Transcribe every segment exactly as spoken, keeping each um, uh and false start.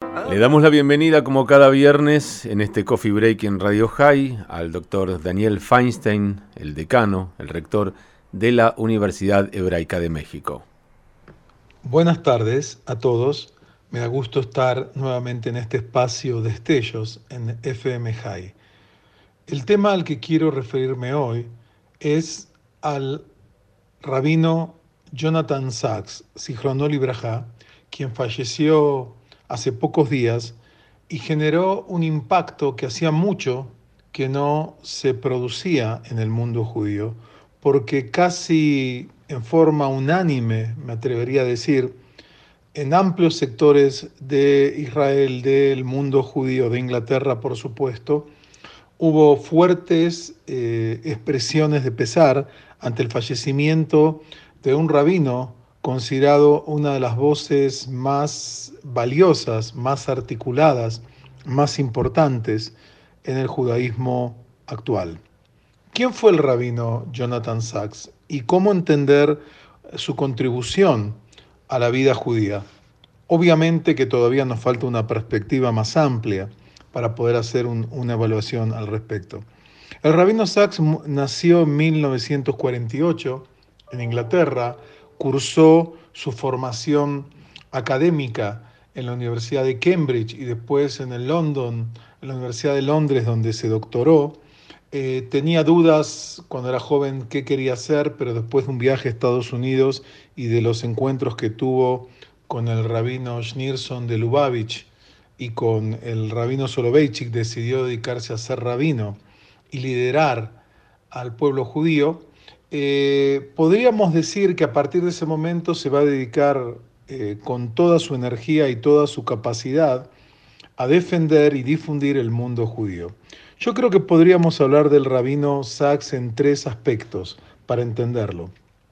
Le damos la bienvenida como cada viernes en este Coffee Break en Radio High al doctor Daniel Feinstein, el decano, el rector de la Universidad Hebraica de México. Buenas tardes a todos. Me da gusto estar nuevamente en este espacio de Destellos en F M High. El tema al que quiero referirme hoy es al rabino Jonathan Sacks, Zichrono Libraja, quien falleció hace pocos días y generó un impacto que hacía mucho que no se producía en el mundo judío, porque casi en forma unánime, me atrevería a decir, en amplios sectores de Israel, del mundo judío, de Inglaterra, por supuesto, hubo fuertes eh, expresiones de pesar ante el fallecimiento de un rabino considerado una de las voces más valiosas, más articuladas, más importantes en el judaísmo actual. ¿Quién fue el rabino Jonathan Sacks y cómo entender su contribución a la vida judía? Obviamente que todavía nos falta una perspectiva más amplia para poder hacer un, una evaluación al respecto. El rabino Sacks nació en mil novecientos cuarenta y ocho en Inglaterra, cursó su formación académica en la Universidad de Cambridge y después en el London, en la Universidad de Londres, donde se doctoró. Eh, tenía dudas cuando era joven qué quería hacer, pero después de un viaje a Estados Unidos y de los encuentros que tuvo con el rabino Schneerson de Lubavitch y con el rabino Soloveitchik, decidió dedicarse a ser rabino y liderar al pueblo judío. Eh, podríamos decir que a partir de ese momento se va a dedicar eh, con toda su energía y toda su capacidad a defender y difundir el mundo judío. Yo creo que podríamos hablar del rabino Sacks en tres aspectos para entenderlo.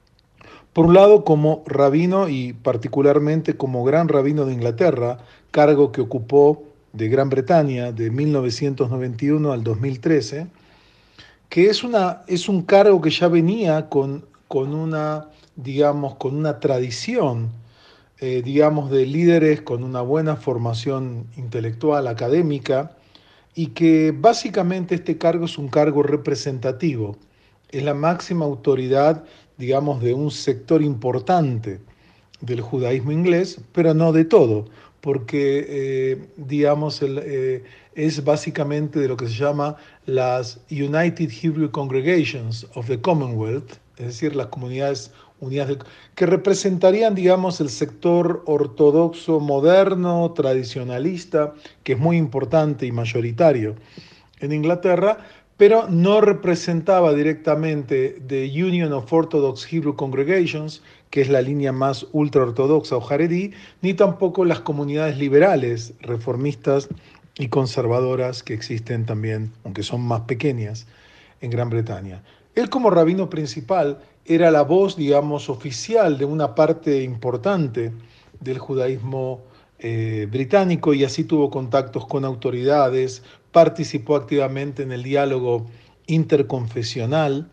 Por un lado, como rabino y particularmente como gran rabino de Inglaterra, cargo que ocupó de Gran Bretaña de mil novecientos noventa y uno al dos mil trece, que es, una, es un cargo que ya venía con, con una, digamos, con una tradición, eh, digamos, de líderes con una buena formación intelectual, académica, y que básicamente este cargo es un cargo representativo, es la máxima autoridad, digamos, de un sector importante del judaísmo inglés, pero no de todo, porque, eh, digamos, el, eh, es básicamente de lo que se llama las United Hebrew Congregations of the Commonwealth, es decir, las comunidades unidas, de, que representarían, digamos, el sector ortodoxo moderno, tradicionalista, que es muy importante y mayoritario en Inglaterra, pero no representaba directamente the Union of Orthodox Hebrew Congregations, que es la línea más ultraortodoxa o jaredí, ni tampoco las comunidades liberales, reformistas y conservadoras que existen también, aunque son más pequeñas, en Gran Bretaña. Él como rabino principal era la voz, digamos, oficial de una parte importante del judaísmo eh, británico y así tuvo contactos con autoridades, participó activamente en el diálogo interconfesional.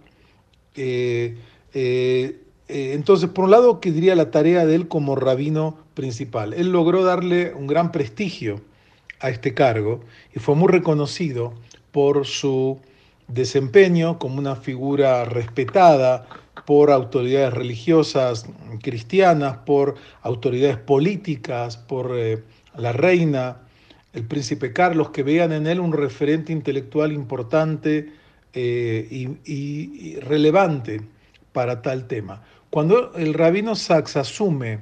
Eh, eh, eh, entonces, por un lado, que diría la tarea de él como rabino principal. Él logró darle un gran prestigio a este cargo y fue muy reconocido por su desempeño como una figura respetada por autoridades religiosas cristianas, por autoridades políticas, por eh, la reina, el príncipe Carlos, que veían en él un referente intelectual importante eh, y, y, y relevante para tal tema. Cuando el rabino Sacks asume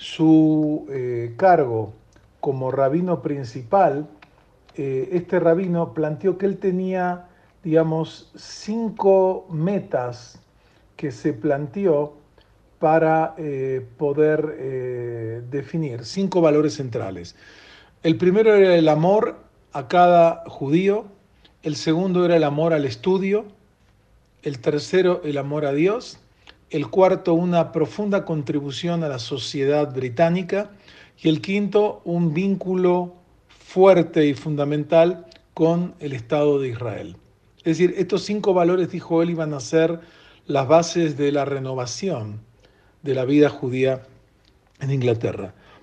su eh, cargo como rabino principal, eh, este rabino planteó que él tenía, digamos, cinco metas que se planteó para eh, poder eh, definir, cinco valores centrales. El primero era el amor a cada judío, el segundo era el amor al estudio, el tercero el amor a Dios, el cuarto una profunda contribución a la sociedad británica y el quinto un vínculo fuerte y fundamental con el Estado de Israel. Es decir, estos cinco valores, dijo él, iban a ser las bases de la renovación de la vida judía en Inglaterra.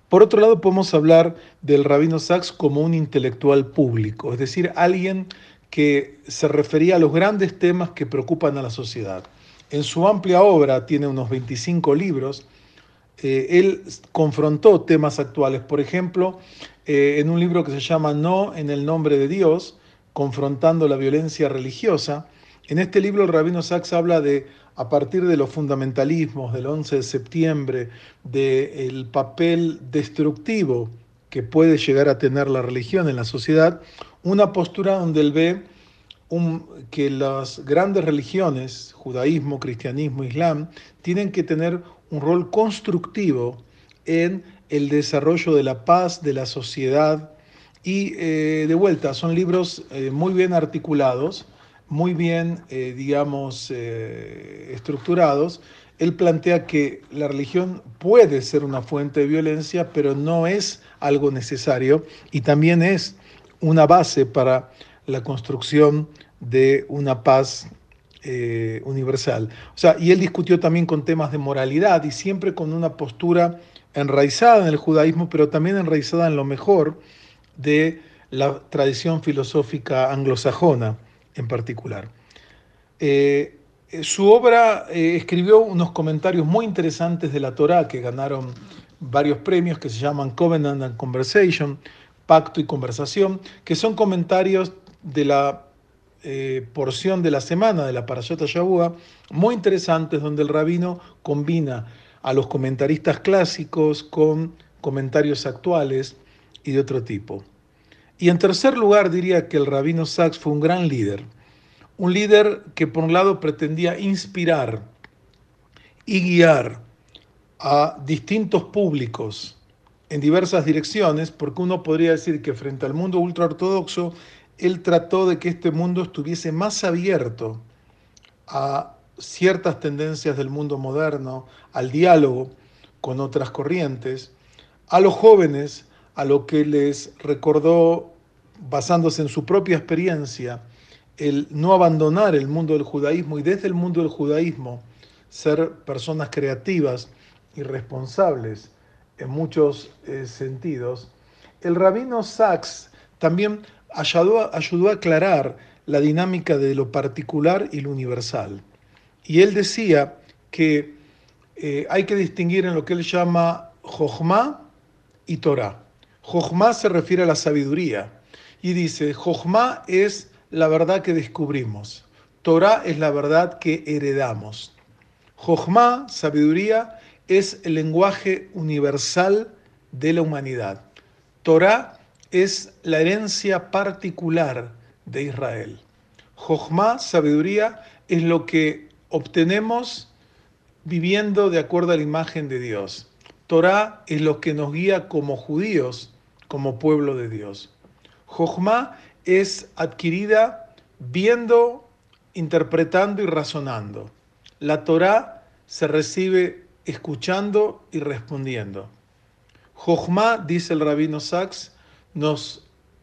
Por otro lado, podemos hablar del Rabino Sacks como un intelectual público, es decir, alguien que se refería a los grandes temas que preocupan a la sociedad. En su amplia obra, tiene unos veinticinco libros, eh, él confrontó temas actuales. Por ejemplo, eh, en un libro que se llama No en el nombre de Dios, confrontando la violencia religiosa. En este libro el Rabino Sacks habla de, a partir de los fundamentalismos del once de septiembre, del papel destructivo que puede llegar a tener la religión en la sociedad, una postura donde él ve un, que las grandes religiones, judaísmo, cristianismo, islam, tienen que tener un rol constructivo en el desarrollo de la paz, de la sociedad. Y eh, de vuelta, son libros eh, muy bien articulados, muy bien, eh, digamos, eh, estructurados. Él plantea que la religión puede ser una fuente de violencia, pero no es algo necesario y también es una base para la construcción de una paz eh, universal. O sea, y él discutió también con temas de moralidad y siempre con una postura enraizada en el judaísmo, pero también enraizada en lo mejor de la tradición filosófica anglosajona en particular. Eh, su obra eh, escribió unos comentarios muy interesantes de la Torá que ganaron varios premios que se llaman Covenant and Conversation, Pacto y Conversación, que son comentarios de la eh, porción de la semana de la Parashat Shavua, muy interesantes, donde el rabino combina a los comentaristas clásicos con comentarios actuales y de otro tipo. Y en tercer lugar, diría que el rabino Sacks fue un gran líder, un líder que por un lado pretendía inspirar y guiar a distintos públicos en diversas direcciones, porque uno podría decir que frente al mundo ultraortodoxo, él trató de que este mundo estuviese más abierto a ciertas tendencias del mundo moderno, al diálogo con otras corrientes, a los jóvenes, a lo que les recordó, basándose en su propia experiencia, el no abandonar el mundo del judaísmo y desde el mundo del judaísmo ser personas creativas y responsables en muchos eh, sentidos. El rabino Sacks también ayudó, ayudó a aclarar la dinámica de lo particular y lo universal. Y él decía que eh, hay que distinguir en lo que él llama Jochma y Torah. Jochma se refiere a la sabiduría y dice, Jochma es la verdad que descubrimos, Torah es la verdad que heredamos. Jochma, sabiduría, es el lenguaje universal de la humanidad. Torah es la herencia particular de Israel. Jochma, sabiduría, es lo que obtenemos viviendo de acuerdo a la imagen de Dios. Torah es lo que nos guía como judíos, como pueblo de Dios. Jochma es adquirida viendo, interpretando y razonando. La Torah se recibe escuchando y respondiendo. Jochma, dice el rabino Sacks, nos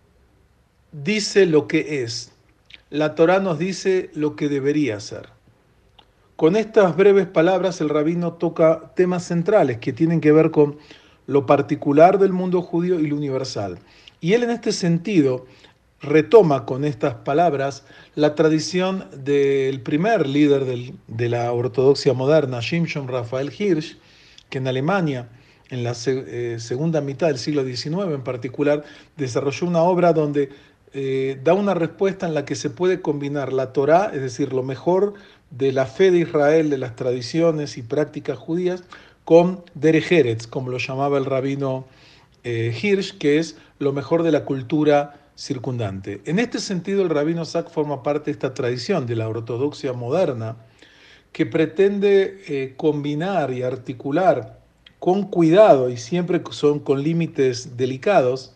dice lo que es. La Torah nos dice lo que debería ser. Con estas breves palabras el rabino toca temas centrales que tienen que ver con lo particular del mundo judío y lo universal. Y él en este sentido retoma con estas palabras la tradición del primer líder del, de la ortodoxia moderna, Shimshon Raphael Hirsch, que en Alemania, en la se, eh, segunda mitad del siglo diecinueve en particular, desarrolló una obra donde eh, da una respuesta en la que se puede combinar la Torá, es decir, lo mejor de la fe de Israel, de las tradiciones y prácticas judías, con Derech Eretz, como lo llamaba el rabino eh, Hirsch, que es lo mejor de la cultura circundante. En este sentido, el rabino Sacks forma parte de esta tradición de la ortodoxia moderna que pretende eh, combinar y articular con cuidado y siempre son con límites delicados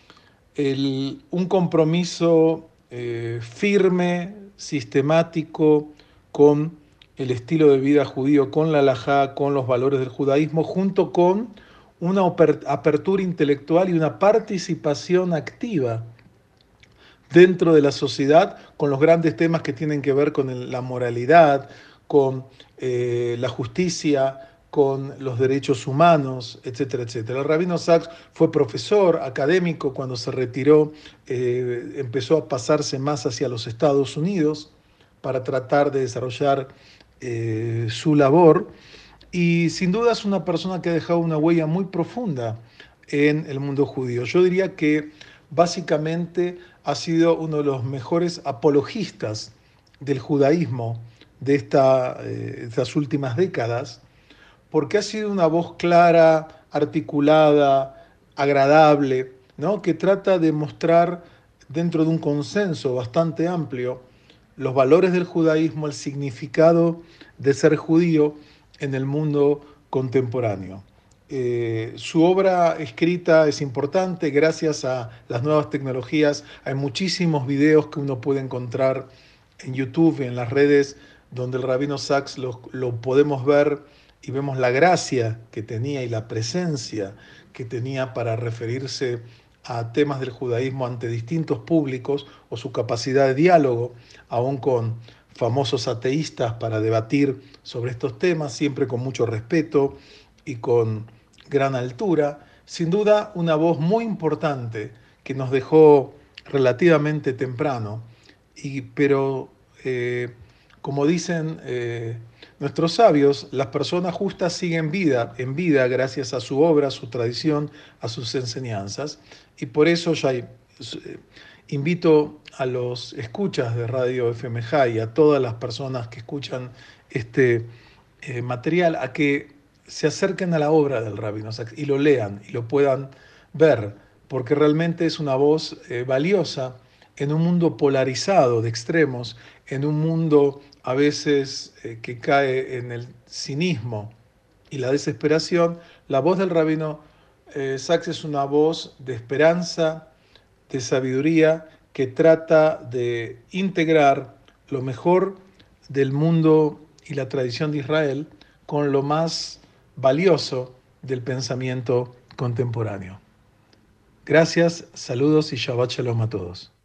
el, un compromiso eh, firme, sistemático con el estilo de vida judío, con la halajá, con los valores del judaísmo, junto con una apertura intelectual y una participación activa dentro de la sociedad con los grandes temas que tienen que ver con el, la moralidad, con eh, la justicia, con los derechos humanos, etcétera, etcétera. El rabino Sacks fue profesor académico. Cuando se retiró, eh, empezó a pasarse más hacia los Estados Unidos para tratar de desarrollar eh, su labor, y sin duda es una persona que ha dejado una huella muy profunda en el mundo judío. Yo diría que básicamente ha sido uno de los mejores apologistas del judaísmo de esta, eh, estas últimas décadas, porque ha sido una voz clara, articulada, agradable, ¿no? Que trata de mostrar dentro de un consenso bastante amplio los valores del judaísmo, el significado de ser judío en el mundo contemporáneo. Eh, su obra escrita es importante. Gracias a las nuevas tecnologías hay muchísimos videos que uno puede encontrar en YouTube y en las redes, donde el rabino Sacks lo, lo podemos ver y vemos la gracia que tenía y la presencia que tenía para referirse a temas del judaísmo ante distintos públicos, o su capacidad de diálogo, aún con famosos ateístas, para debatir sobre estos temas, siempre con mucho respeto y con gran altura. Sin duda, una voz muy importante que nos dejó relativamente temprano, y, pero eh, como dicen eh, nuestros sabios, las personas justas siguen vida, en vida gracias a su obra, a su tradición, a sus enseñanzas. Y por eso ya eh, invito a los escuchas de Radio F M J y a todas las personas que escuchan este eh, material a que se acerquen a la obra del rabino Sacks y lo lean y lo puedan ver, porque realmente es una voz eh, valiosa en un mundo polarizado de extremos, en un mundo a veces eh, que cae en el cinismo y la desesperación. La voz del rabino eh, Sacks es una voz de esperanza, de sabiduría, que trata de integrar lo mejor del mundo y la tradición de Israel con lo más valioso del pensamiento contemporáneo. Gracias, saludos y Shabbat Shalom a todos.